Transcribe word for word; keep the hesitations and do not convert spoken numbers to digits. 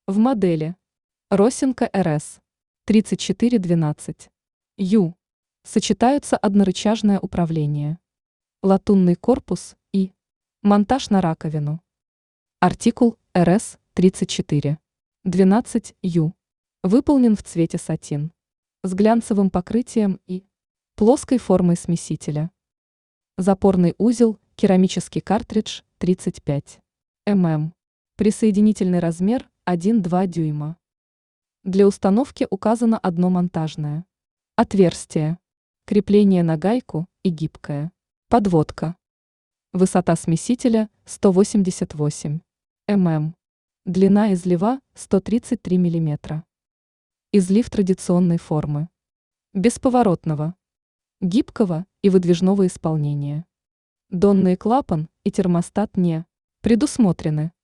В модели Росинка эр эс тридцать четыре двенадцать ю сочетаются однорычажное управление, латунный корпус и монтаж на раковину. Артикул эр эс тридцать четыре двенадцать ю выполнен в цвете сатин с глянцевым покрытием и плоской формой смесителя. Запорный узел, керамический картридж тридцать пять миллиметров. Присоединительный размер один-два дюйма. Для установки указано одно монтажное отверстие, крепление на гайку и гибкое. Подводка. Высота смесителя сто восемьдесят восемь миллиметров. Длина излива сто тридцать три миллиметра. Излив традиционной формы. Бесповоротного, гибкого и выдвижного исполнения. Донный клапан и термостат не предусмотрены.